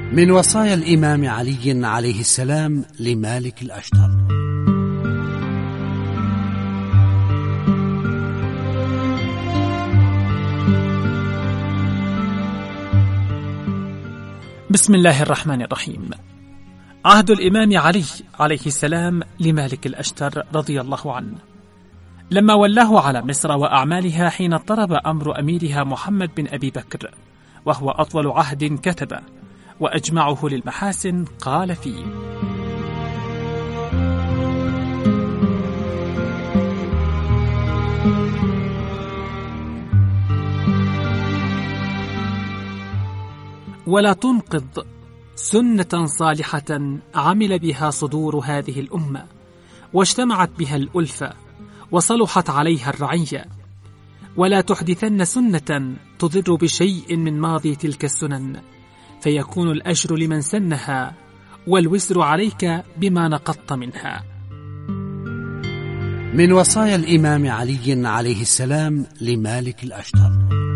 من وصايا الإمام علي عليه السلام لمالك الأشتر. بسم الله الرحمن الرحيم. عهد الإمام علي عليه السلام لمالك الأشتر رضي الله عنه، لما ولاه على مصر وأعمالها حين اضطرب أمر أميرها محمد بن أبي بكر، وهو أطول عهد كتبه وأجمعه للمحاسن، قال فيه: ولا تنقض سنة صالحة عمل بها صدور هذه الأمة، واجتمعت بها الألفة، وصلحت عليها الرعية، ولا تحدثن سنة تضر بشيء من ماضي تلك السنن، فيكون الأجر لمن سنها والوزر عليك بما نقضت منها. من وصايا الإمام علي عليه السلام لمالك الأشتر.